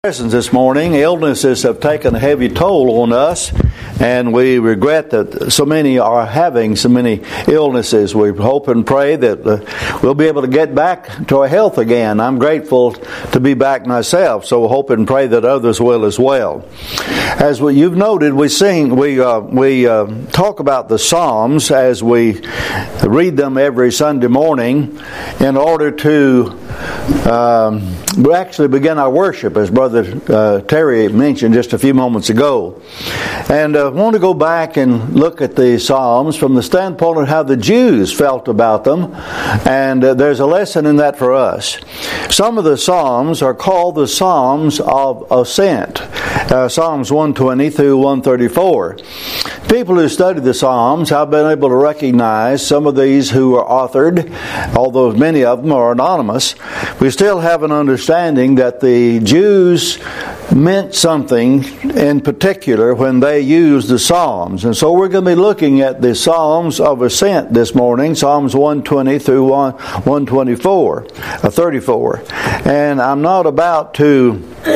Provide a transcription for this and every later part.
Presence this morning. Illnesses have taken a heavy toll on us, and we regret that so many are having so many illnesses. We hope and pray that we'll be able to get back to our health again. I'm grateful to be back myself, so we hope and pray that others will as well. As you've noted, we talk about the Psalms as we read them every Sunday morning in order to we actually begin our worship, as Brother Terry mentioned just a few moments ago. And I want to go back and look at the Psalms from the standpoint of how the Jews felt about them. And there's a lesson in that for us. Some of the Psalms are called the Psalms of Ascent. Psalms 120 through 134. People who study the Psalms have been able to recognize some of these who are authored, although many of them are anonymous. We still have an understanding that the Jews meant something in particular when they used the Psalms. And so we're going to be looking at the Psalms of Ascent this morning, Psalms 120 through 124, 34. And I'm not about to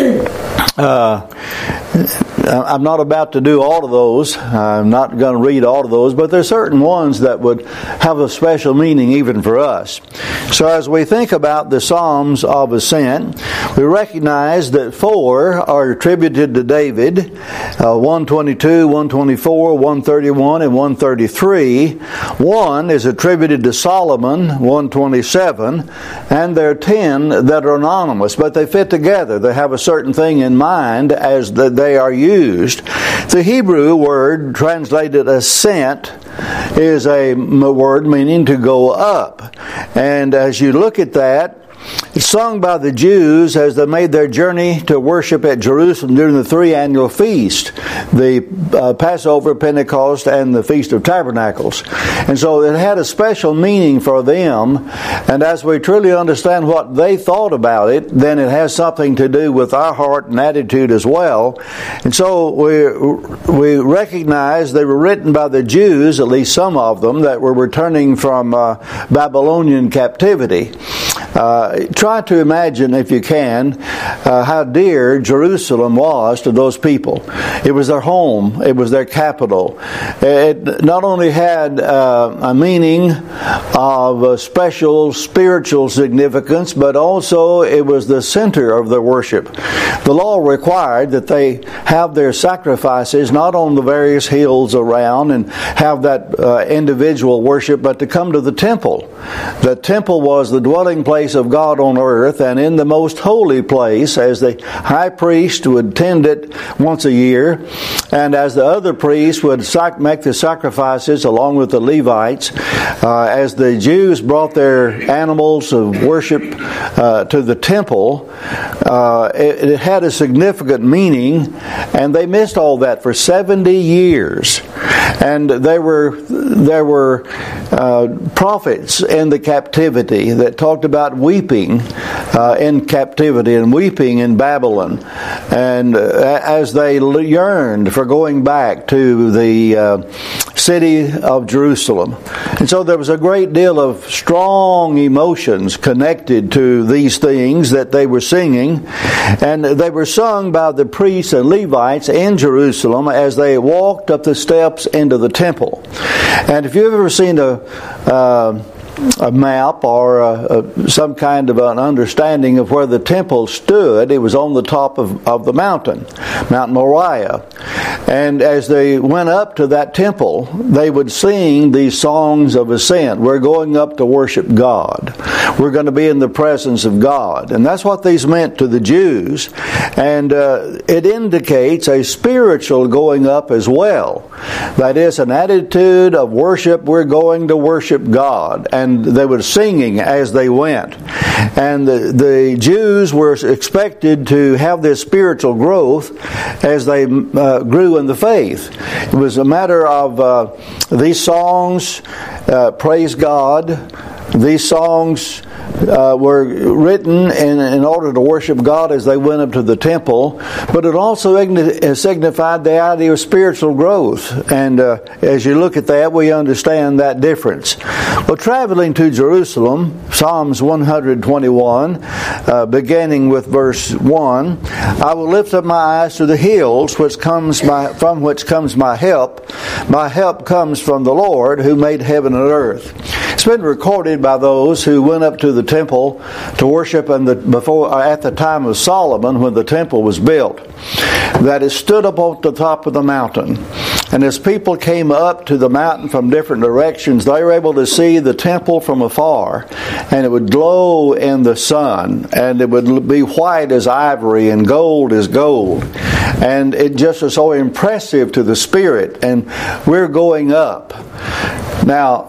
do all of those. I'm not going to read all of those, but there's certain ones that would have a special meaning even for us. So as we think about the Psalms of Ascent, we recognize that 4 are attributed to David, 122, 124, 131, and 133. 1 is attributed to Solomon, 127, and there are 10 that are anonymous, but they fit together. They have a certain thing in mind as that they are used. The Hebrew word translated ascent is a word meaning to go up. And as you look at that, it's sung by the Jews as they made their journey to worship at Jerusalem during the 3 annual feasts, the Passover, Pentecost, and the Feast of Tabernacles. And so it had a special meaning for them, and as we truly understand what they thought about it, then it has something to do with our heart and attitude as well. And so we recognize they were written by the Jews, at least some of them, that were returning from Babylonian captivity. Try to imagine, if you can, how dear Jerusalem was to those people. It was their home. It was their capital. It not only had a meaning of special spiritual significance, but also it was the center of their worship. The law required that they have their sacrifices not on the various hills around and have that individual worship, but to come to the temple. The temple was the dwelling place of God on earth, and in the most holy place, as the high priest would tend it once a year, and as the other priests would make the sacrifices along with the Levites, as the Jews brought their animals of worship to the temple, it had a significant meaning, and they missed all that for 70 years. And there were prophets in the captivity that talked about weeping in captivity and weeping in Babylon, and as they yearned for going back to the city of Jerusalem. And so there was a great deal of strong emotions connected to these things that they were singing, and they were sung by the priests and Levites in Jerusalem as they walked up the steps into the temple. And if you've ever seen a map or some kind of an understanding of where the temple stood, it was on the top of the mountain, Mount Moriah. And as they went up to that temple, they would sing these songs of ascent. We're going up to worship God. We're going to be in the presence of God. And that's what these meant to the Jews. And it indicates a spiritual going up as well. That is an attitude of worship. We're going to worship God. And they were singing as they went. And the Jews were expected to have this spiritual growth as they grew in the faith. It was a matter of these songs, praise God, These songs were written in order to worship God as they went up to the temple, but it also signified the idea of spiritual growth. And as you look at that, we understand that difference. Well, traveling to Jerusalem, Psalms 121, beginning with verse 1, I will lift up my eyes to the hills, from which comes my help. My help comes from the Lord who made heaven and earth. It's been recorded by those who went up to the temple to worship at the time of Solomon, when the temple was built, that it stood up on the top of the mountain. And as people came up to the mountain from different directions, they were able to see the temple from afar, and it would glow in the sun, and it would be white as ivory and gold as gold. And it just was so impressive to the spirit, and we're going up. Now,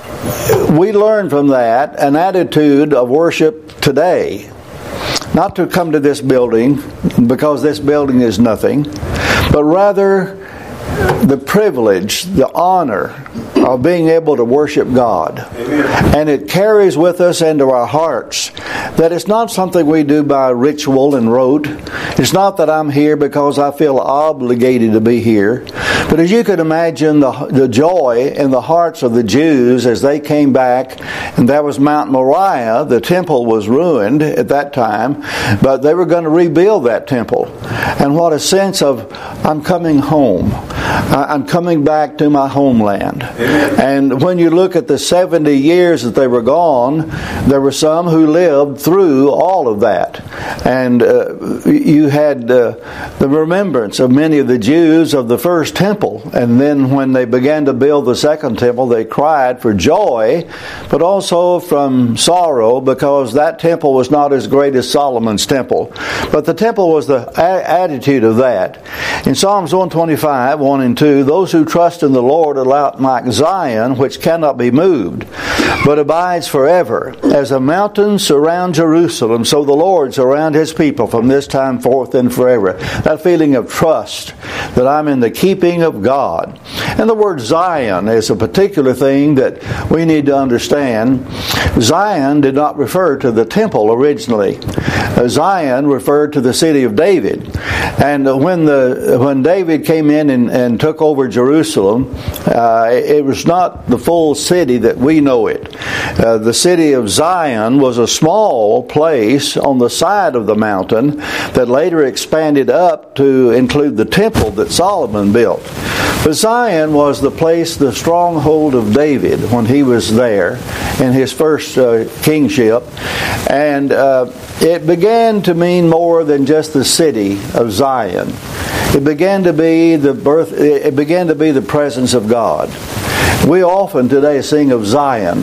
we learn from that an attitude of worship today. Not to come to this building because this building is nothing, but rather the privilege, the honor of being able to worship God. Amen. And it carries with us into our hearts that it's not something we do by ritual and rote. It's not that I'm here because I feel obligated to be here. But as you can imagine, the joy in the hearts of the Jews as they came back, and that was Mount Moriah. The temple was ruined at that time, but they were going to rebuild that temple. And what a sense of, I'm coming home. I'm coming back to my homeland. Amen. And when you look at the 70 years that they were gone, there were some who lived through all of that. And you had the remembrance of many of the Jews of the first temple. And then when they began to build the second temple, they cried for joy, but also from sorrow, because that temple was not as great as Solomon's temple. But the temple was the attitude of that. In Psalms 125, 1 and 2, those who trust in the Lord are like Zion, which cannot be moved, but abides forever. As a mountain surrounds Jerusalem, so the Lord surrounds His people from this time forth and forever. That feeling of trust that I'm in the keeping of God. And the word Zion is a particular thing that we need to understand. Zion did not refer to the temple originally. Zion referred to the city of David. And when David came in and took over Jerusalem, it was not the full city that we know it. The city of Zion was a small place on the side of the mountain that later expanded up to include the temple that Solomon built. But Zion was the place, the stronghold of David when he was there in his first kingship. And it began to mean more than just the city of Zion. It began to be the presence of God. We often today sing of Zion.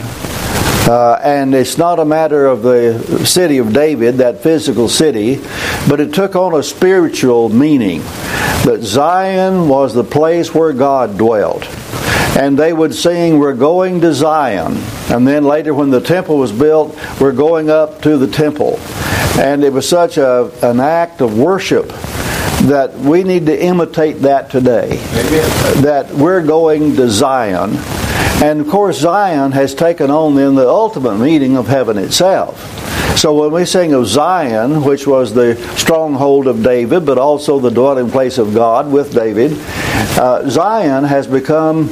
And it's not a matter of the city of David, that physical city, but it took on a spiritual meaning. That Zion was the place where God dwelt. And they would sing, we're going to Zion. And then later when the temple was built, we're going up to the temple. And it was such an act of worship that we need to imitate that today. Amen. That we're going to Zion. And of course Zion has taken on then the ultimate meaning of heaven itself. So when we sing of Zion, which was the stronghold of David, but also the dwelling place of God with David, Zion has become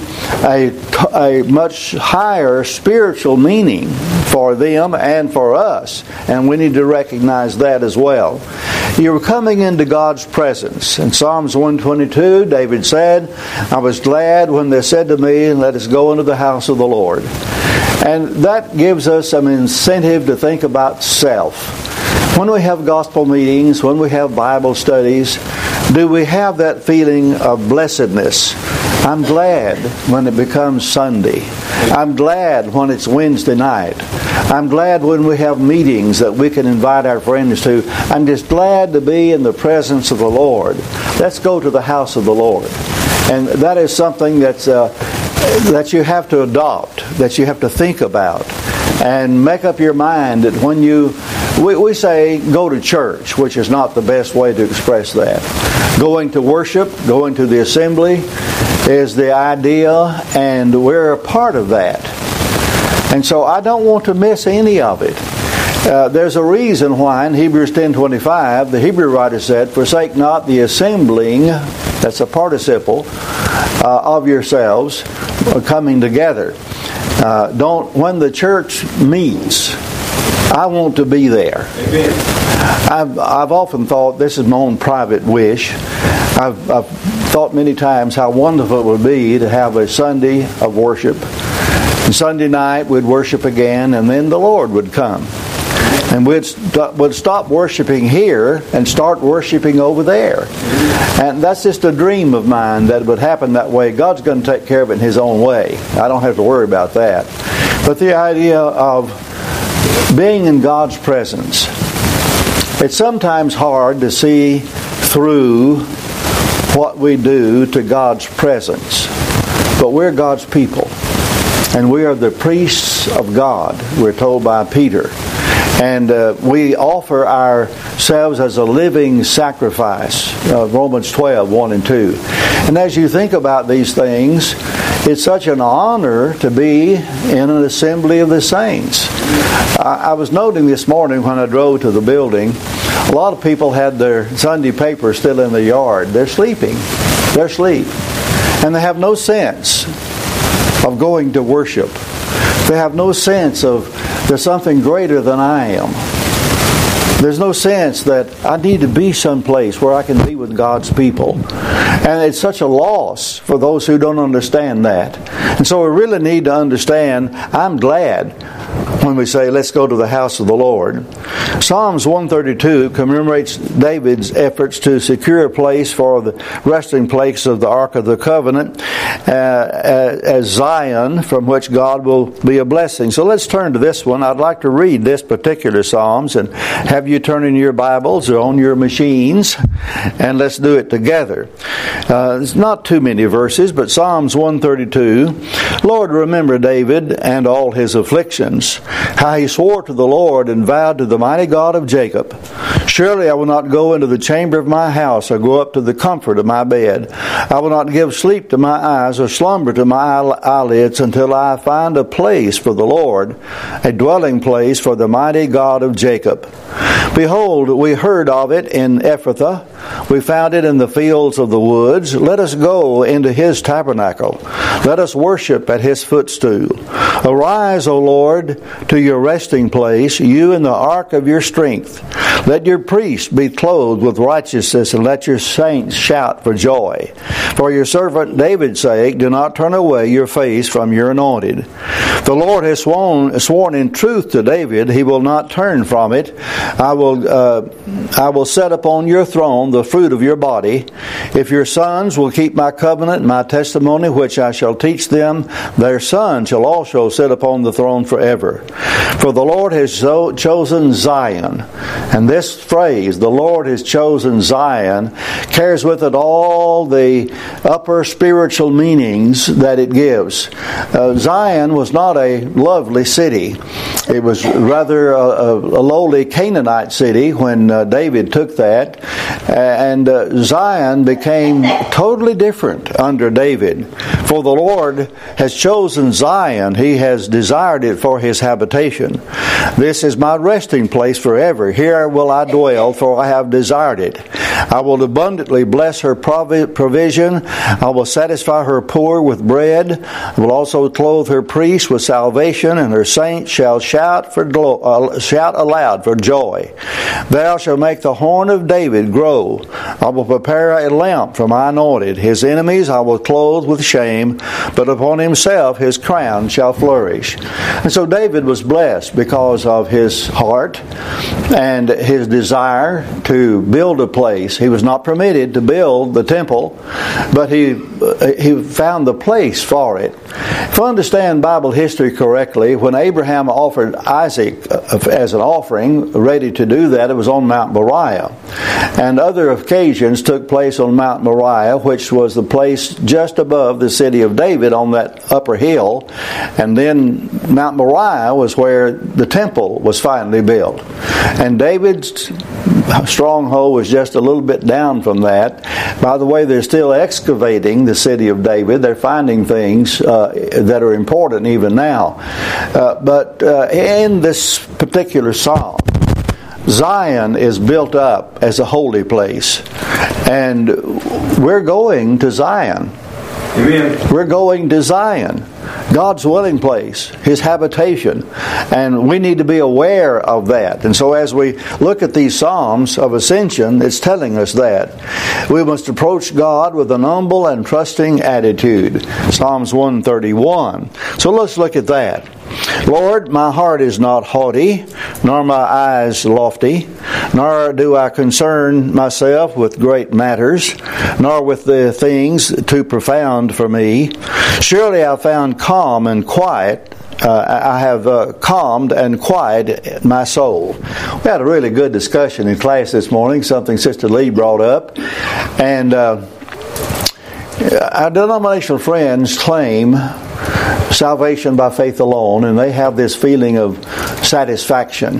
a much higher spiritual meaning for them and for us. And we need to recognize that as well. You're coming into God's presence. In Psalms 122, David said, I was glad when they said to me, let us go into the house of the Lord. And that gives us an incentive to think about self. When we have gospel meetings, when we have Bible studies, do we have that feeling of blessedness? I'm glad when it becomes Sunday. I'm glad when it's Wednesday night. I'm glad when we have meetings that we can invite our friends to. I'm just glad to be in the presence of the Lord. Let's go to the house of the Lord. And that is something that you have to adopt, that you have to think about, and make up your mind that when we say go to church, which is not the best way to express that. Going to worship, going to the assembly is the idea, and we're a part of that. And so I don't want to miss any of it. There's a reason why in Hebrews 10:25 the Hebrew writer said, "Forsake not the assembling," that's a participle, "of yourselves," coming together. When the church meets, I want to be there. Amen. I've often thought, this is my own private wish, I've thought many times how wonderful it would be to have a Sunday of worship. And Sunday night we'd worship again, and then the Lord would come. And we'd stop worshiping here and start worshiping over there. And that's just a dream of mine that it would happen that way. God's going to take care of it in His own way. I don't have to worry about that. But the idea of being in God's presence, it's sometimes hard to see through what we do to God's presence. But we're God's people. And we are the priests of God, we're told by Peter. And we offer ourselves as a living sacrifice. Romans 12:1 and 2. And as you think about these things, it's such an honor to be in an assembly of the saints. I was noting this morning when I drove to the building, a lot of people had their Sunday paper still in the yard. They're sleeping. They're asleep. And they have no sense of going to worship. They have no sense of there's something greater than I am. There's no sense that I need to be someplace where I can be with God's people. And it's such a loss for those who don't understand that. And so we really need to understand, I'm glad when we say, let's go to the house of the Lord. Psalms 132 commemorates David's efforts to secure a place for the resting place of the Ark of the Covenant as Zion, from which God will be a blessing. So let's turn to this one. I'd like to read this particular Psalms and have you turn in your Bibles or on your machines, and let's do it together. It's not too many verses, but Psalms 132. Lord, remember David and all his afflictions, how he swore to the Lord and vowed to the mighty God of Jacob, surely I will not go into the chamber of my house or go up to the comfort of my bed. I will not give sleep to my eyes or slumber to my eyelids until I find a place for the Lord, a dwelling place for the mighty God of Jacob. Behold, we heard of it in Ephrathah. We found it in the fields of the woods. Let us go into his tabernacle. Let us worship at his footstool. Arise, O Lord, to your resting place, you in the ark of your strength. Let your priests be clothed with righteousness, and let your saints shout for joy. For your servant David's sake, do not turn away your face from your anointed. The Lord has sworn in truth to David, he will not turn from it. I will set upon your throne the fruit of your body. If your sons will keep my covenant and my testimony, which I shall teach them, their sons shall also sit upon the throne forever. For the Lord has chosen Zion. And this phrase, the Lord has chosen Zion, carries with it all the upper spiritual meanings that it gives. Zion was not a lovely city. It was rather a lowly Canaanite city when David took that. And Zion became totally different under David. For the Lord has chosen Zion. He has desired it for his habitation. This is my resting place forever. Here will I dwell, for I have desired it. I will abundantly bless her provision. I will satisfy her poor with bread. I will also clothe her priests with salvation, and her saints shall shout aloud for joy. Thou shalt make the horn of David grow. I will prepare a lamp for my anointed. His enemies I will clothe with shame, but upon himself his crown shall flourish. And so David was blessed because of his heart and his desire to build a place. He was not permitted to build the temple, but he found the place for it. If I understand Bible history correctly, when Abraham offered Isaac as an offering, ready to do that, it was on Mount Moriah. And other occasions took place on Mount Moriah, which was the place just above the city of David on that upper hill. And then Mount Moriah was where the temple was finally built. And David's stronghold was just a little bit down from that. By the way, they're still excavating the city of David. They're finding things that are important even now. But in this particular psalm, Zion is built up as a holy place. And we're going to Zion. Amen. We're going to Zion, God's dwelling place, His habitation. And we need to be aware of that. And so as we look at these Psalms of Ascension, it's telling us that. We must approach God with an humble and trusting attitude. Psalms 131. So let's look at that. Lord, my heart is not haughty, nor my eyes lofty, nor do I concern myself with great matters, nor with the things too profound for me. Surely I found calm and quiet. I have calmed and quieted my soul. We had a really good discussion in class this morning, something Sister Lee brought up. And our denominational friends claim salvation by faith alone, and they have this feeling of satisfaction.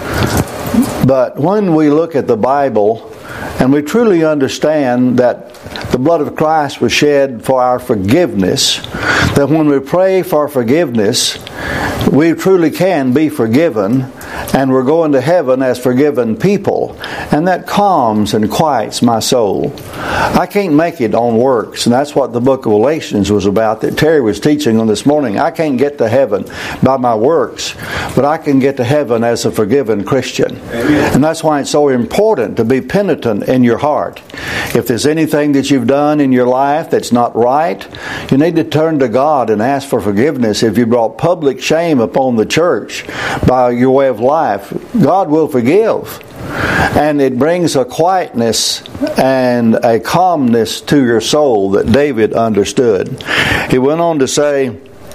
But when we look at the Bible and we truly understand that the blood of Christ was shed for our forgiveness, that when we pray for forgiveness, we truly can be forgiven, and we're going to heaven as forgiven people, and that calms and quiets my soul. I can't make it on works, and that's what the book of Galatians was about that Terry was teaching on this morning. I can't get to heaven by my works, but I can get to heaven as a forgiven Christian. Amen. And that's why it's so important to be penitent in your heart. If there's anything that you've done in your life that's not right, you need to turn to God and ask for forgiveness. If you brought public shame upon the church by your way of life, God will forgive. And it brings a quietness and a calmness to your soul that David understood. He went on to say,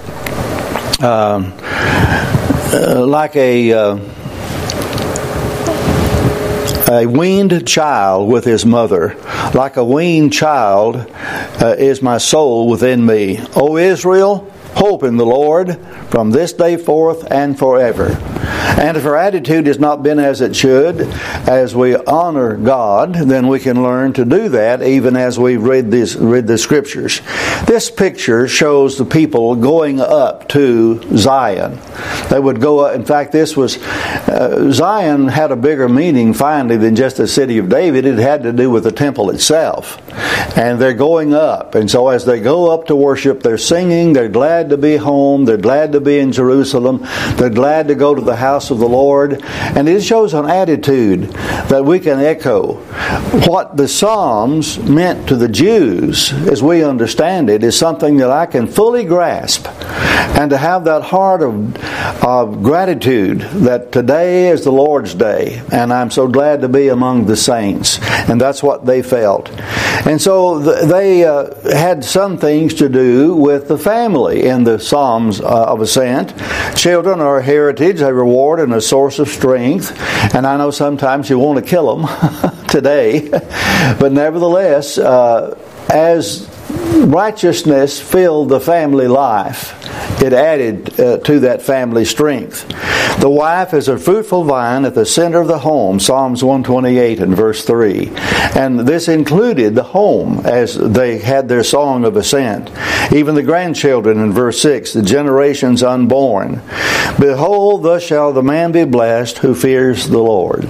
like a weaned child with his mother, like a weaned child is my soul within me. O Israel, hope in the Lord from this day forth and forever. And if our attitude has not been as it should, as we honor God, then we can learn to do that even as we read the Scriptures. This picture shows the people going up to Zion. They would go up. In fact, this was Zion had a bigger meaning finally than just the city of David. It had to do with the temple itself. And they're going up. And so as they go up to worship, they're singing. They're glad to be home. They're glad to be in Jerusalem. They're glad to go to the house of the Lord. And it shows an attitude that we can echo. What the Psalms meant to the Jews, as we understand it, is something that I can fully grasp. And to have that heart of gratitude that today is the Lord's day, and I'm so glad to be among the saints. And that's what they felt. And so they had some things to do with the family in the Psalms of Ascent. Children are a heritage, a reward, and a source of strength. And I know sometimes you want to kill them today. But nevertheless, as righteousness filled the family life, it added to that family strength. The wife is a fruitful vine at the center of the home, Psalms 128 and verse 3. And this included the home as they had their song of ascent. Even the grandchildren in verse 6, the generations unborn. Behold, thus shall the man be blessed who fears the Lord.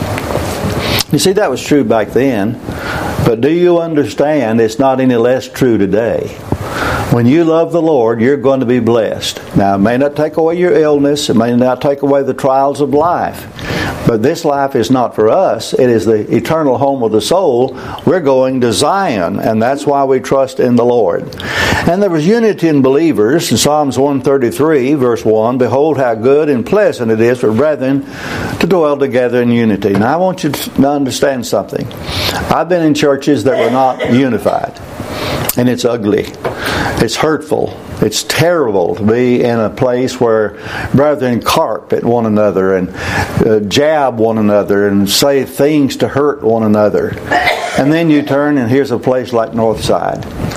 You see, that was true back then. But do you understand it's not any less true today? When you love the Lord, you're going to be blessed. Now, it may not take away your illness. It may not take away the trials of life. But this life is not for us. It is the eternal home of the soul. We're going to Zion, and that's why we trust in the Lord. And there was unity in believers. In Psalms 133, verse 1, behold how good and pleasant it is for brethren to dwell together in unity. Now, I want you to understand something. I've been in churches that were not unified. And it's ugly. It's hurtful. It's terrible to be in a place where brethren carp at one another and jab one another and say things to hurt one another. And then you turn and here's a place like Northside.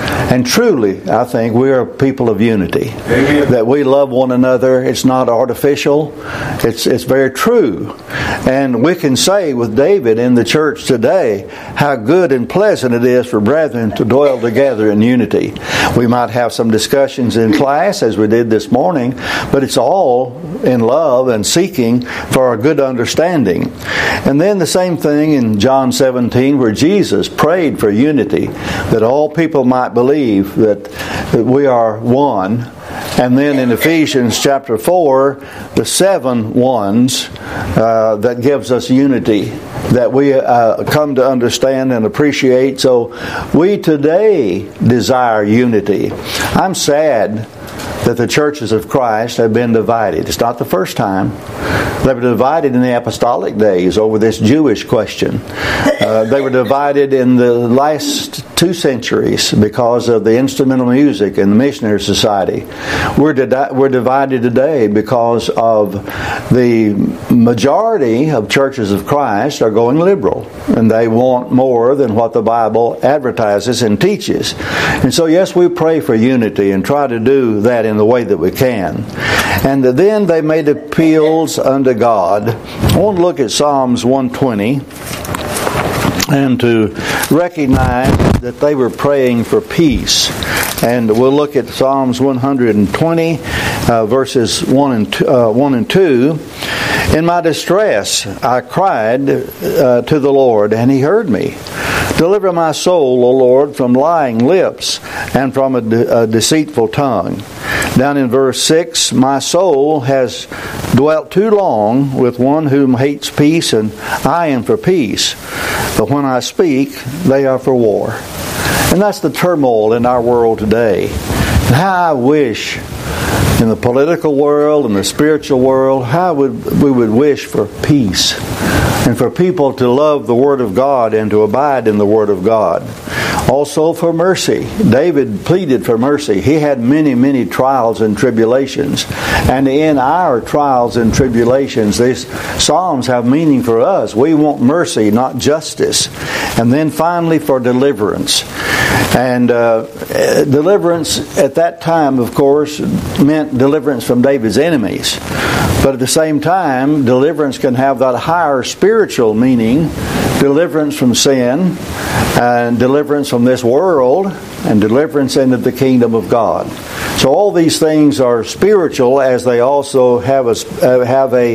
And truly, I think we are people of unity. Amen. That we love one another. It's not artificial. It's very true. And we can say with David in the church today how good and pleasant it is for brethren to dwell together in unity. We might have some discussions in class as we did this morning, but it's all in love and seeking for a good understanding. And then the same thing in John 17 where Jesus prayed for unity, that all people might believe that we are one. And then in Ephesians chapter 4, the 7 ones that gives us unity that we come to understand and appreciate. So we today desire unity. I'm sad that the churches of Christ have been divided. It's not the first time. They were divided in the apostolic days over this Jewish question. They were divided in the last 2 centuries because of the instrumental music and the missionary society. We're divided today because of the majority of churches of Christ are going liberal, and they want more than what the Bible advertises and teaches. And so yes, we pray for unity and try to do that in the way that we can. And then they made appeals unto God. I want to look at Psalms 120 and to recognize that they were praying for peace. And we'll look at Psalms 120, verses 1 and 2. In my distress I cried to the Lord, and He heard me. Deliver my soul, O Lord, from lying lips and from a deceitful tongue. Down in verse 6, my soul has dwelt too long with one whom hates peace, and I am for peace. But when I speak, they are for war. And that's the turmoil in our world today. And how I wish in the political world and the spiritual world, how we would wish for peace and for people to love the Word of God and to abide in the Word of God. Also for mercy. David pleaded for mercy. He had many, many trials and tribulations. And in our trials and tribulations, these Psalms have meaning for us. We want mercy, not justice. And then finally for deliverance. And deliverance at that time, of course, meant deliverance from David's enemies. But at the same time, deliverance can have that higher spiritual meaning, deliverance from sin, and deliverance from this world, and deliverance into the kingdom of God. So all these things are spiritual, as they also have a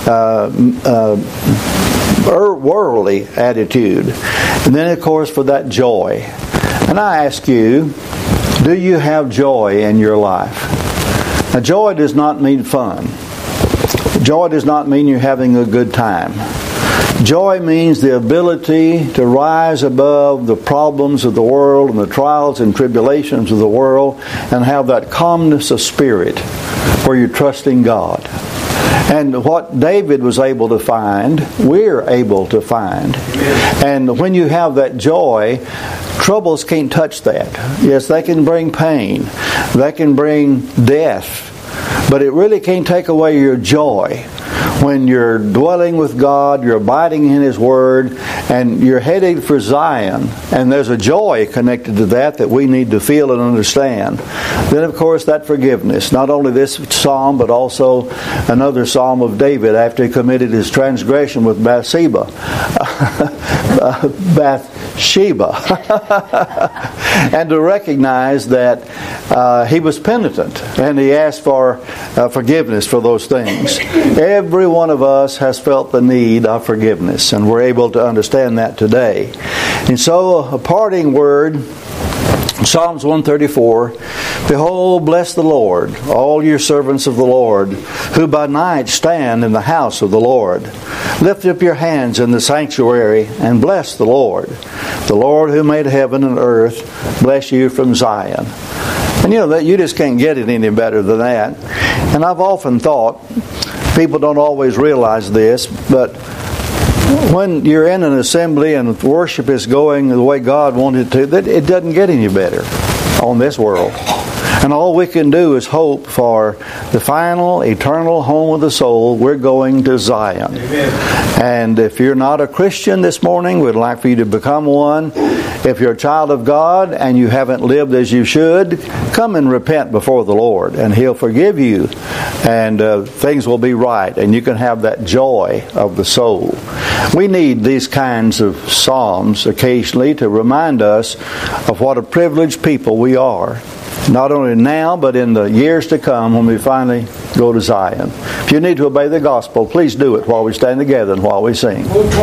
worldly attitude. And then, of course, for that joy. And I ask you, do you have joy in your life? Now, joy does not mean fun. Joy does not mean you're having a good time. Joy means the ability to rise above the problems of the world and the trials and tribulations of the world and have that calmness of spirit where you're trusting God. And what David was able to find, we're able to find. And when you have that joy, troubles can't touch that. Yes, they can bring pain. They can bring death. But it really can't take away your joy. When you're dwelling with God, you're abiding in His Word, and you're headed for Zion, and there's a joy connected to that we need to feel and understand. Then, of course, that forgiveness. Not only this psalm, but also another psalm of David after he committed his transgression with Bathsheba. And to recognize that he was penitent, and he asked for forgiveness for those things. Every one of us has felt the need of forgiveness, and we're able to understand that today. And so a parting word, Psalms 134, Behold, bless the Lord, all you servants of the Lord, who by night stand in the house of the Lord. Lift up your hands in the sanctuary and bless the Lord. The Lord who made heaven and earth, bless you from Zion. And you know that you just can't get it any better than that. And I've often thought, people don't always realize this, but when you're in an assembly and worship is going the way God wanted it to, it doesn't get any better on this world. And all we can do is hope for the final, eternal home of the soul. We're going to Zion. Amen. And if you're not a Christian this morning, we'd like for you to become one. If you're a child of God and you haven't lived as you should, come and repent before the Lord, and He'll forgive you, and things will be right, and you can have that joy of the soul. We need these kinds of psalms occasionally to remind us of what a privileged people we are, not only now but in the years to come when we finally go to Zion. If you need to obey the gospel, please do it while we stand together and while we sing.